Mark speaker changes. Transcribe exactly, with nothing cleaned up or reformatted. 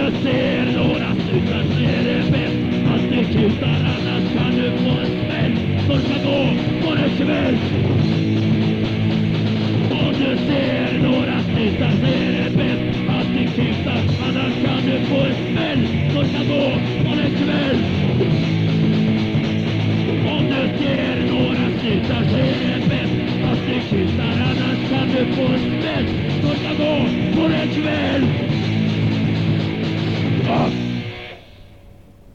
Speaker 1: du ser några snutar så är det bäst att ni kutar, annars kan du få en smäll som ska gå på en kväll. Om du ser några snutar så är det bäst att ni kutar, annars kan du få en smäll som ska gå på en kväll. Om du ser några snutar så är det bäst att ni kutar, annars kan du få en smäll som ska gå på en kväll. Ah!